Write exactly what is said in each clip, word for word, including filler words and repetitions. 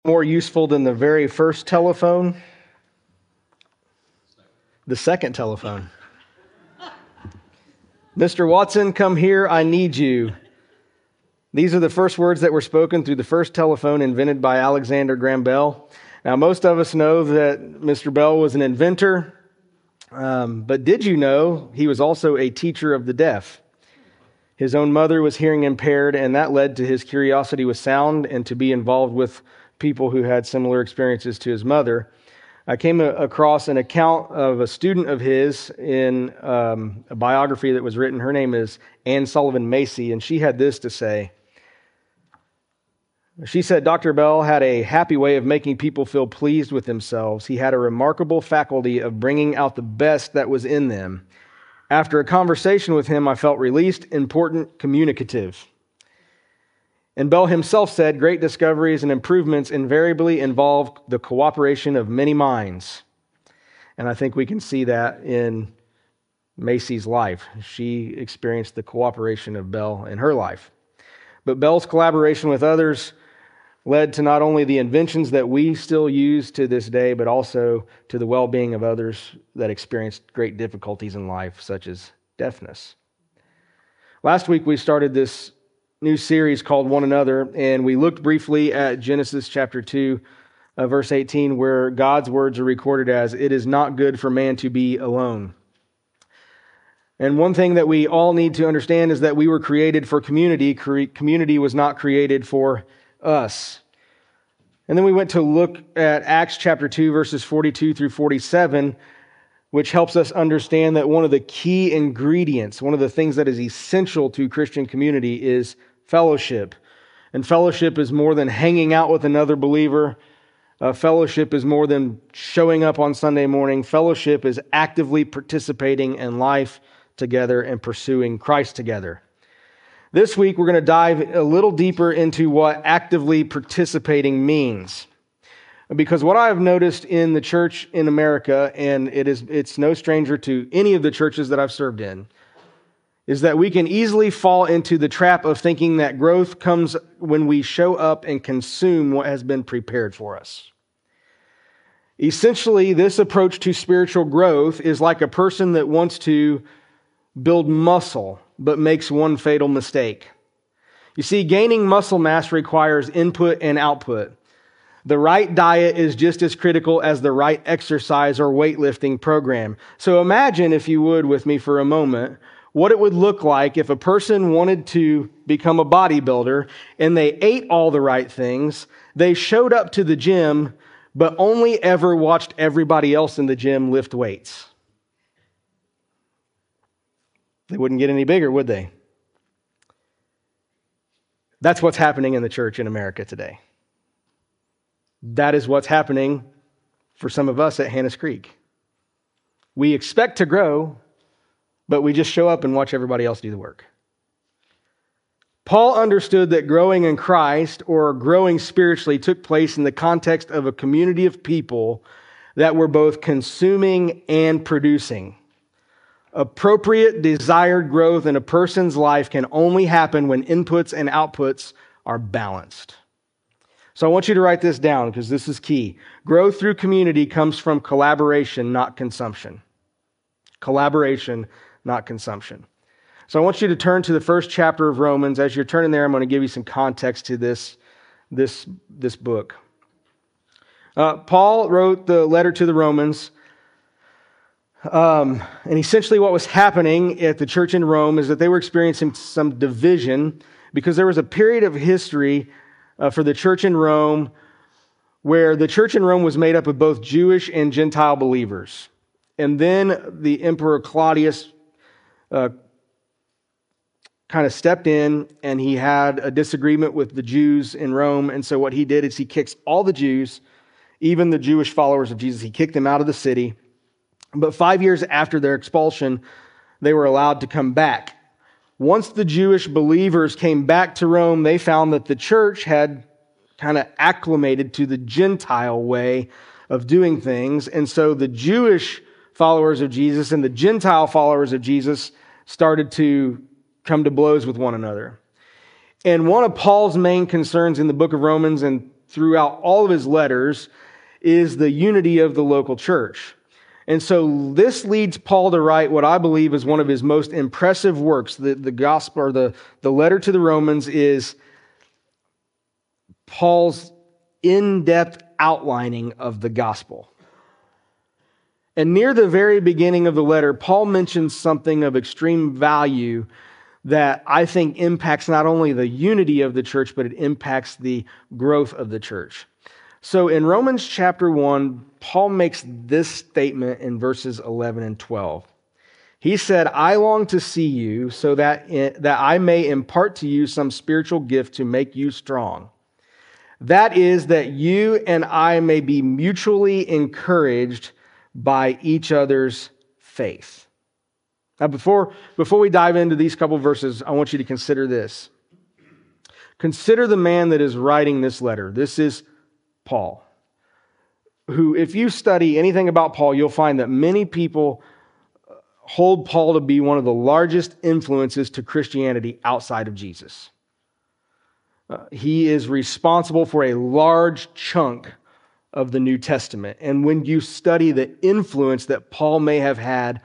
more useful than the very first telephone? The second telephone. Mister Watson, come here, I need you. These are the first words that were spoken through the first telephone invented by Alexander Graham Bell. Now, most of us know that Mister Bell was an inventor, um, but did you know he was also a teacher of the deaf? His own mother was hearing impaired, and that led to his curiosity with sound and to be involved with people who had similar experiences to his mother. I came across an account of a student of his in um, a biography that was written. Her name is Anne Sullivan Macy, and she had this to say. She said, Doctor Bell had a happy way of making people feel pleased with themselves. He had a remarkable faculty of bringing out the best that was in them. After a conversation with him, I felt released, important, communicative. And Bell himself said, great discoveries and improvements invariably involve the cooperation of many minds. And I think we can see that in Macy's life. She experienced the cooperation of Bell in her life. But Bell's collaboration with others led to not only the inventions that we still use to this day, but also to the well-being of others that experienced great difficulties in life, such as deafness. Last week we started this new series called One Another, and we looked briefly at Genesis chapter two, uh, verse eighteen, where God's words are recorded as, "It is not good for man to be alone." And one thing that we all need to understand is that we were created for community. Cre- community was not created for us. And then we went to look at Acts chapter two, verses forty-two through forty-seven, which helps us understand that one of the key ingredients, one of the things that is essential to Christian community is fellowship. And fellowship is more than hanging out with another believer. Uh, fellowship is more than showing up on Sunday morning. Fellowship is actively participating in life together and pursuing Christ together. This week, we're going to dive a little deeper into what actively participating means. Because what I have noticed in the church in America, and it is it's no stranger to any of the churches that I've served in, is that we can easily fall into the trap of thinking that growth comes when we show up and consume what has been prepared for us. Essentially, this approach to spiritual growth is like a person that wants to build muscle, but makes one fatal mistake. You see, gaining muscle mass requires input and output. The right diet is just as critical as the right exercise or weightlifting program. So imagine, if you would, with me for a moment, what it would look like if a person wanted to become a bodybuilder and they ate all the right things, they showed up to the gym, but only ever watched everybody else in the gym lift weights. They wouldn't get any bigger, would they? That's what's happening in the church in America today. That is what's happening for some of us at Hannah's Creek. We expect to grow, but we just show up and watch everybody else do the work. Paul understood that growing in Christ, or growing spiritually, took place in the context of a community of people that were both consuming and producing. Appropriate desired growth in a person's life can only happen when inputs and outputs are balanced. So I want you to write this down because this is key. Growth through community comes from collaboration, not consumption. Collaboration, not consumption. So I want you to turn to the first chapter of Romans. As you're turning there, I'm going to give you some context to this, this, this book. Uh, Paul wrote the letter to the Romans. Um, and essentially what was happening at the church in Rome is that they were experiencing some division because there was a period of history uh, for the church in Rome where the church in Rome was made up of both Jewish and Gentile believers. And then the Emperor Claudius uh, kind of stepped in and he had a disagreement with the Jews in Rome. And so what he did is he kicks all the Jews, even the Jewish followers of Jesus, he kicked them out of the city. But five years after their expulsion, they were allowed to come back. Once the Jewish believers came back to Rome, they found that the church had kind of acclimated to the Gentile way of doing things. And so the Jewish followers of Jesus and the Gentile followers of Jesus started to come to blows with one another. And one of Paul's main concerns in the book of Romans and throughout all of his letters is the unity of the local church. And so this leads Paul to write what I believe is one of his most impressive works. The, the gospel, or the, the letter to the Romans, is Paul's in-depth outlining of the gospel. And near the very beginning of the letter, Paul mentions something of extreme value that I think impacts not only the unity of the church, but it impacts the growth of the church. So in Romans chapter one, Paul makes this statement in verses eleven and twelve. He said, "I long to see you so that, that I may impart to you some spiritual gift to make you strong. That is, that you and I may be mutually encouraged by each other's faith." Now, before, before we dive into these couple verses, I want you to consider this. Consider the man that is writing this letter. This is Paul, who, if you study anything about Paul, you'll find that many people hold Paul to be one of the largest influences to Christianity outside of Jesus. Uh, he is responsible for a large chunk of the New Testament. And when you study the influence that Paul may have had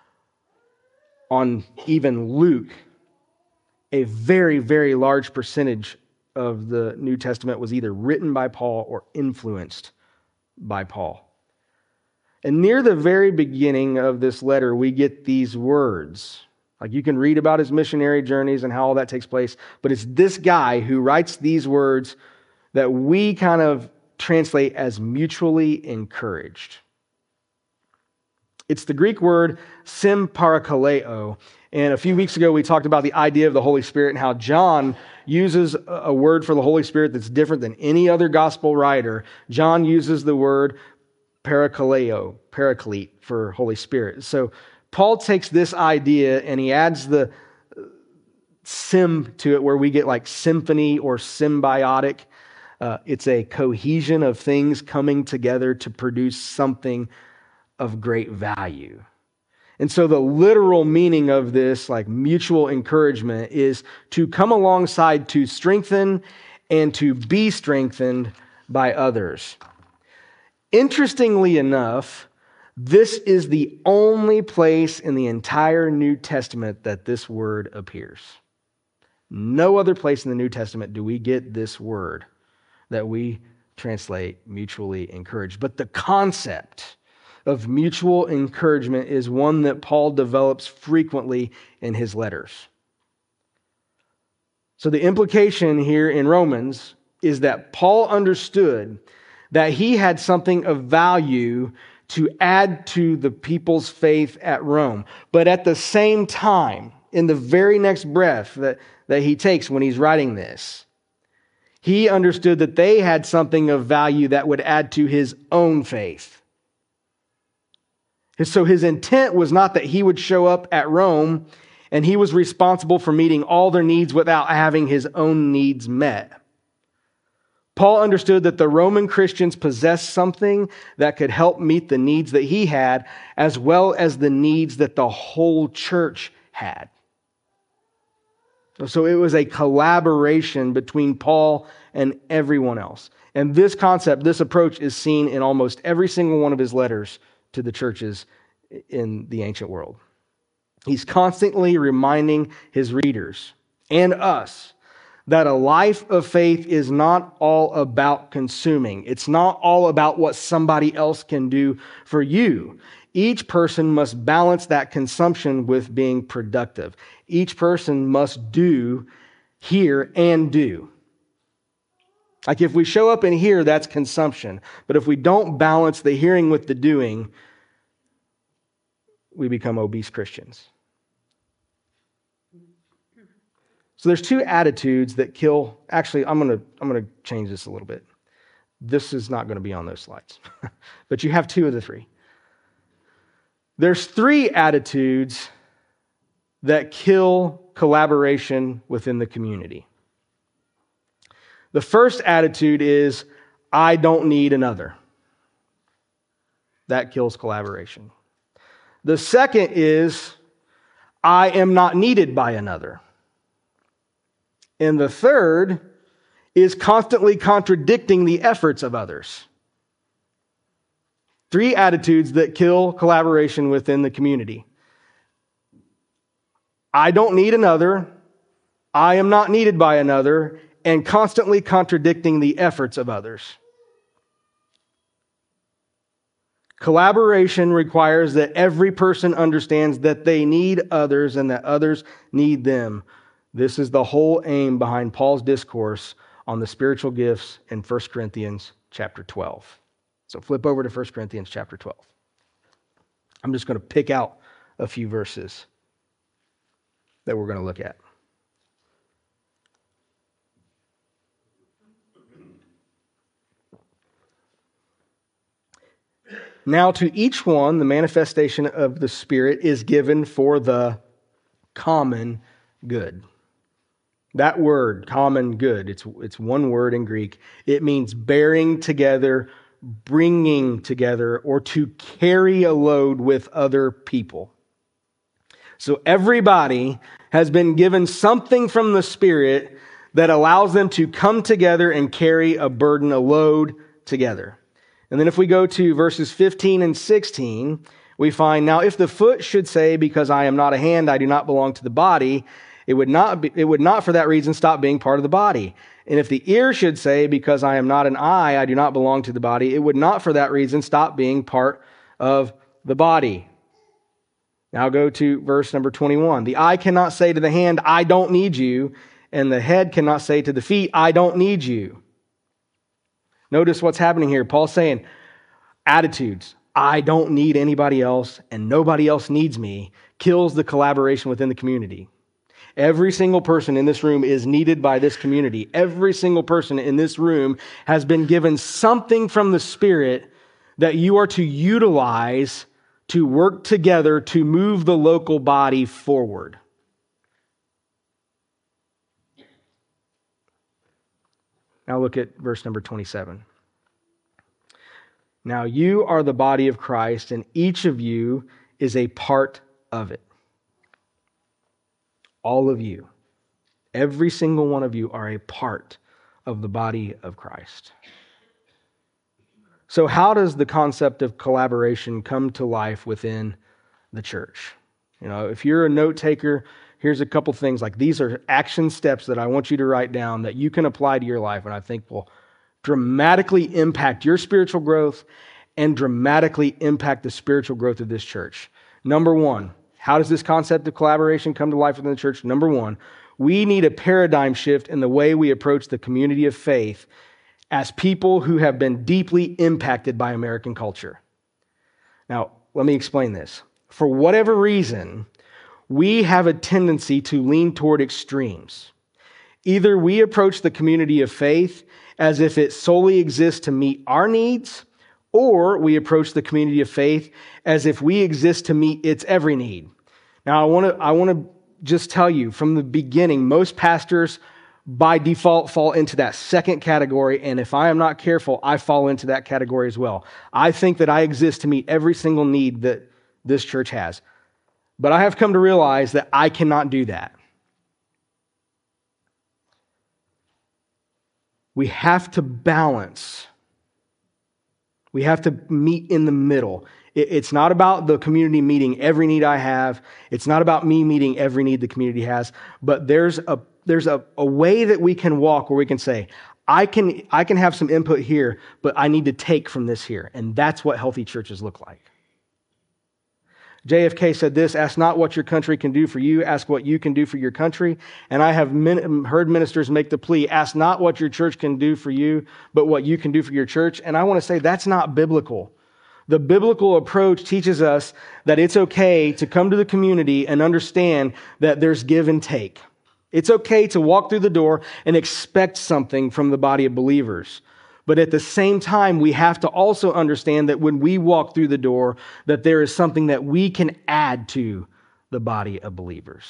on even Luke, a very, very large percentage of the New Testament was either written by Paul or influenced by Paul. And near the very beginning of this letter, we get these words. Like, you can read about his missionary journeys and how all that takes place, but it's this guy who writes these words that we kind of translate as mutually encouraged. It's the Greek word symparakaleo. And a few weeks ago, we talked about the idea of the Holy Spirit and how John uses a word for the Holy Spirit that's different than any other gospel writer. John uses the word parakaleo, paraclete, for Holy Spirit. So Paul takes this idea and he adds the sim to it, where we get like symphony or symbiotic. Uh, it's a cohesion of things coming together to produce something of great value. And so the literal meaning of this, like mutual encouragement, is to come alongside to strengthen and to be strengthened by others. Interestingly enough, this is the only place in the entire New Testament that this word appears. No other place in the New Testament do we get this word that we translate mutually encouraged. But the concept of mutual encouragement is one that Paul develops frequently in his letters. So the implication here in Romans is that Paul understood that he had something of value to add to the people's faith at Rome. But at the same time, in the very next breath that, that he takes when he's writing this, he understood that they had something of value that would add to his own faith. So his intent was not that he would show up at Rome and he was responsible for meeting all their needs without having his own needs met. Paul understood that the Roman Christians possessed something that could help meet the needs that he had, as well as the needs that the whole church had. So it was a collaboration between Paul and everyone else. And this concept, this approach, is seen in almost every single one of his letters to the churches in the ancient world. He's constantly reminding his readers and us that a life of faith is not all about consuming. It's not all about what somebody else can do for you. Each person must balance that consumption with being productive. Each person must do, hear, and do. Like if we show up in here, that's consumption. But if we don't balance the hearing with the doing, we become obese Christians. So there's two attitudes that kill. Actually, I'm going to I'm going to change this a little bit. This is not going to be on those slides. But you have two of the three. There's three attitudes that kill collaboration within the community. The first attitude is, I don't need another. That kills collaboration. The second is, I am not needed by another. And the third is constantly contradicting the efforts of others. Three attitudes that kill collaboration within the community. I don't need another, I am not needed by another, and constantly contradicting the efforts of others. Collaboration requires that every person understands that they need others and that others need them. This is the whole aim behind Paul's discourse on the spiritual gifts in First Corinthians chapter twelve. So flip over to First Corinthians chapter twelve. I'm just going to pick out a few verses that we're going to look at. Now to each one, the manifestation of the Spirit is given for the common good. That word, common good, it's, it's one word in Greek. It means bearing together, bringing together, or to carry a load with other people. So everybody has been given something from the Spirit that allows them to come together and carry a burden, a load together. And then if we go to verses fifteen and sixteen, we find, now if the foot should say, because I am not a hand, I do not belong to the body, it would not be, it would not for that reason stop being part of the body. And if the ear should say, because I am not an eye, I do not belong to the body, it would not for that reason stop being part of the body. Now go to verse number twenty-one. The eye cannot say to the hand, I don't need you, and the head cannot say to the feet, I don't need you. Notice what's happening here. Paul's saying, attitudes, I don't need anybody else, and nobody else needs me, kills the collaboration within the community. Every single person in this room is needed by this community. Every single person in this room has been given something from the Spirit that you are to utilize to work together to move the local body forward. Now look at verse number twenty-seven. Now you are the body of Christ, and each of you is a part of it. All of you, every single one of you are a part of the body of Christ. So how does the concept of collaboration come to life within the church? You know, if you're a note taker, here's a couple things. Like, these are action steps that I want you to write down that you can apply to your life and I think will dramatically impact your spiritual growth and dramatically impact the spiritual growth of this church. Number one, how does this concept of collaboration come to life within the church? Number one, we need a paradigm shift in the way we approach the community of faith as people who have been deeply impacted by American culture. Now, let me explain this. For whatever reason, we have a tendency to lean toward extremes. Either we approach the community of faith as if it solely exists to meet our needs, or we approach the community of faith as if we exist to meet its every need. Now, I want to I want to just tell you from the beginning, most pastors by default fall into that second category, and if I am not careful, I fall into that category as well. I think that I exist to meet every single need that this church has. But I have come to realize that I cannot do that. We have to balance. We have to meet in the middle. It's not about the community meeting every need I have. It's not about me meeting every need the community has. But there's a there's a, a way that we can walk where we can say, I can I can have some input here, but I need to take from this here. And that's what healthy churches look like. J F K said this, ask not what your country can do for you, ask what you can do for your country. And I have min- heard ministers make the plea, ask not what your church can do for you, but what you can do for your church. And I want to say that's not biblical. The biblical approach teaches us that it's okay to come to the community and understand that there's give and take. It's okay to walk through the door and expect something from the body of believers. But at the same time, we have to also understand that when we walk through the door, that there is something that we can add to the body of believers.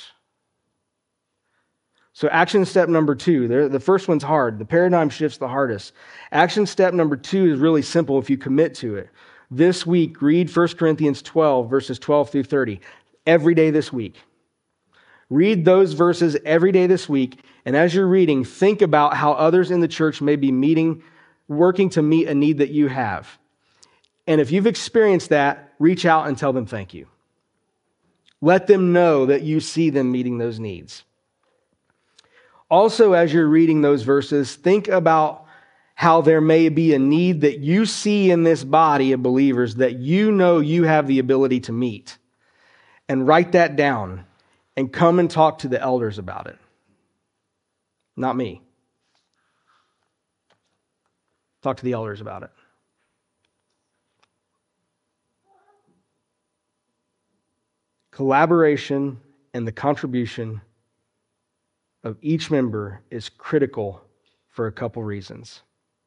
So action step number two, the first one's hard. The paradigm shift's the hardest. Action step number two is really simple if you commit to it. This week, read First Corinthians twelve, verses twelve through thirty. Every day this week. Read those verses every day this week, and as you're reading, think about how others in the church may be meeting, working to meet a need that you have. And if you've experienced that, reach out and tell them thank you. Let them know that you see them meeting those needs. Also, as you're reading those verses, think about how there may be a need that you see in this body of believers that you know you have the ability to meet. And write that down and come and talk to the elders about it. Not me. Talk to the elders about it. Collaboration and the contribution of each member is critical for a couple reasons.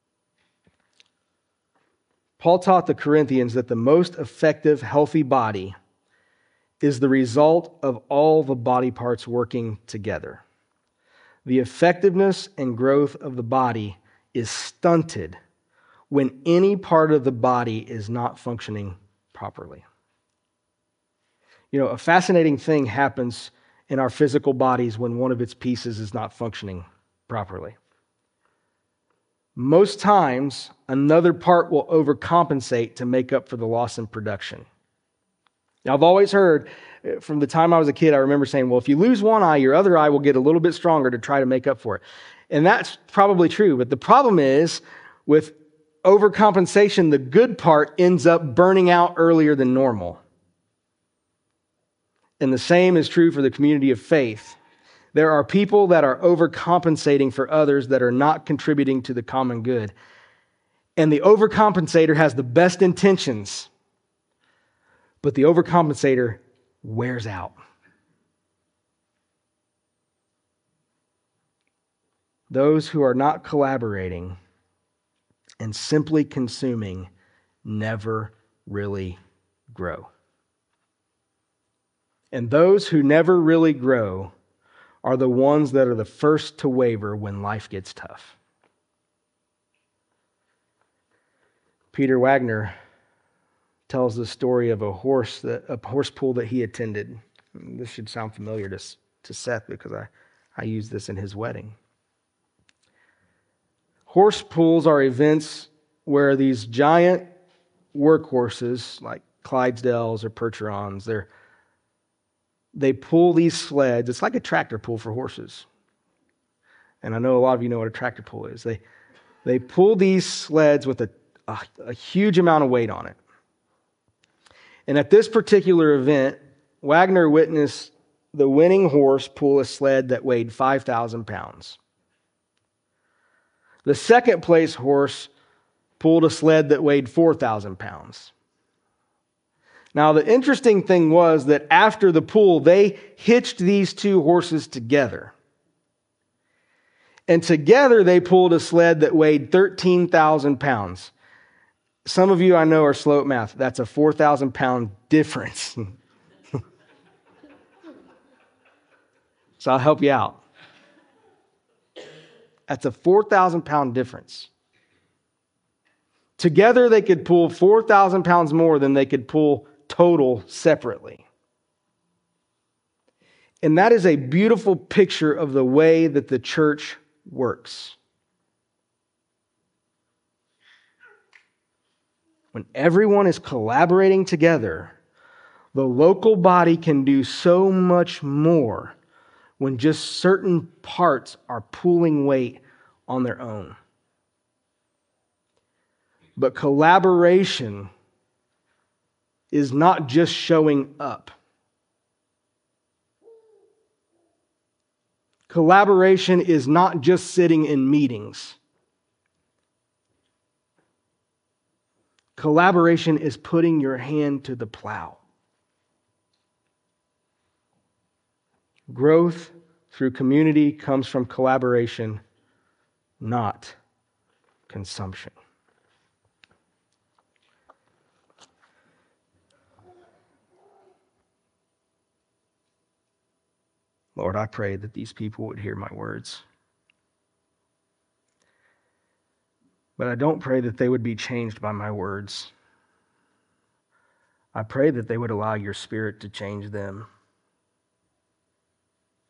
Paul taught the Corinthians that the most effective, healthy body is the result of all the body parts working together. The effectiveness and growth of the body is stunted when any part of the body is not functioning properly. You know, a fascinating thing happens in our physical bodies when one of its pieces is not functioning properly. Most times, another part will overcompensate to make up for the loss in production. Now, I've always heard, from the time I was a kid, I remember saying, well, if you lose one eye, your other eye will get a little bit stronger to try to make up for it. And that's probably true. But the problem is, with overcompensation, the good part ends up burning out earlier than normal. And the same is true for the community of faith. There are people that are overcompensating for others that are not contributing to the common good. And the overcompensator has the best intentions, but the overcompensator wears out. Those who are not collaborating and simply consuming never really grow. And those who never really grow are the ones that are the first to waver when life gets tough. Peter Wagner tells the story of a horse that a horse pool that he attended. This should sound familiar to, to Seth because I, I used this in his wedding. Horse pools are events where these giant workhorses like Clydesdales or Percherons, they're They pull these sleds. It's like a tractor pull for horses. And I know a lot of you know what a tractor pull is. They, they pull these sleds with a, a, a huge amount of weight on it. And at this particular event, Wagner witnessed the winning horse pull a sled that weighed five thousand pounds. The second place horse pulled a sled that weighed four thousand pounds. Now, the interesting thing was that after the pull, they hitched these two horses together. And together they pulled a sled that weighed thirteen thousand pounds. Some of you I know are slow at math. That's a four thousand pound difference. So I'll help you out. That's a four thousand pound difference. Together they could pull four thousand pounds more than they could pull total separately. And that is a beautiful picture of the way that the church works. When everyone is collaborating together, the local body can do so much more when just certain parts are pulling weight on their own. But collaboration is not just showing up. Collaboration is not just sitting in meetings. Collaboration is putting your hand to the plow. Growth through community comes from collaboration, not consumption. Lord, I pray that these people would hear my words. But I don't pray that they would be changed by my words. I pray that they would allow your Spirit to change them.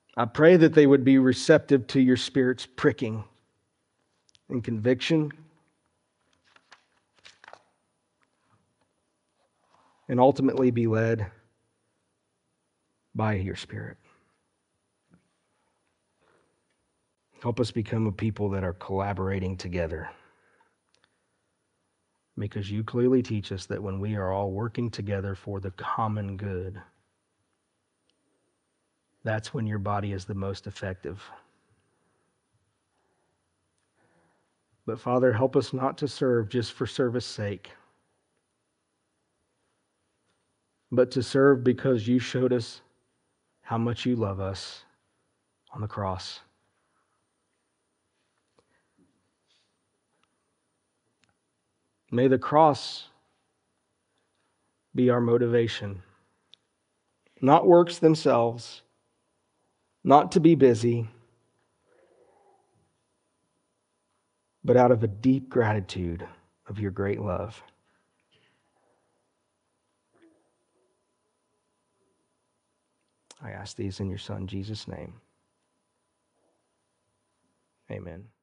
I pray that they would be receptive to your Spirit's pricking and conviction, and ultimately be led by your Spirit. Help us become a people that are collaborating together, because you clearly teach us that when we are all working together for the common good, that's when your body is the most effective. But Father, help us not to serve just for service sake, but to serve because you showed us how much you love us on the cross. May the cross be our motivation, not works themselves, not to be busy, but out of a deep gratitude of your great love. I ask these in your Son, Jesus' name. Amen.